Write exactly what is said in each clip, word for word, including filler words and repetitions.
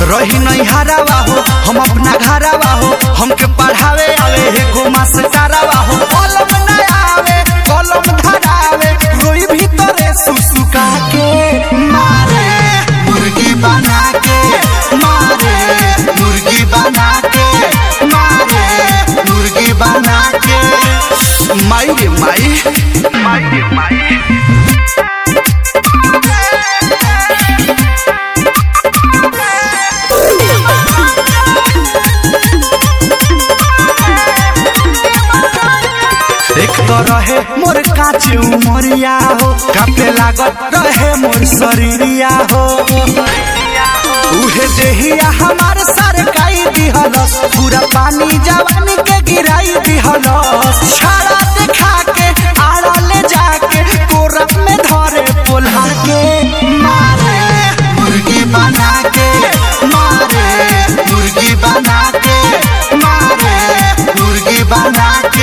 रही नहीं हरावा हो हम अपना घरावा हो हमके पढ़ावे आवे एगो मास्टरवा हो कलम न आवे कलम धरावे रोई भीतरे सुसुका के मारे मुर्गी बना के मारे मुर्गी बना के मारे मुर्गी बना के माई रे माई माई रे माई एक तो रहे मोर काचे उमरिया हो कापे लागत रहे मोर शरीरिया हो उहे देहिया हमार सरकाई दिहलस पूरा पानी जवानी के गिराई दिहलस छाड़ा दिखा के आड़ा ले जाके कोरा में धरे पोल्हा के मारे मुर्गी बना के मारे मुर्गी बना के मारे मुर्गी बना के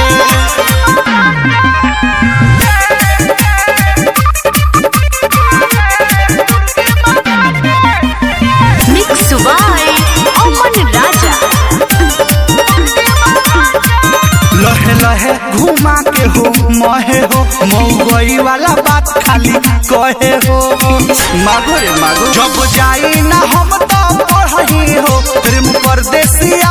लहे लहे घुमा के हो महे हो मऊगई वाला बात खाली कहे हो मागो रे मागो जब जाई ना हम तो पढ़ही हो प्रेम परदेसी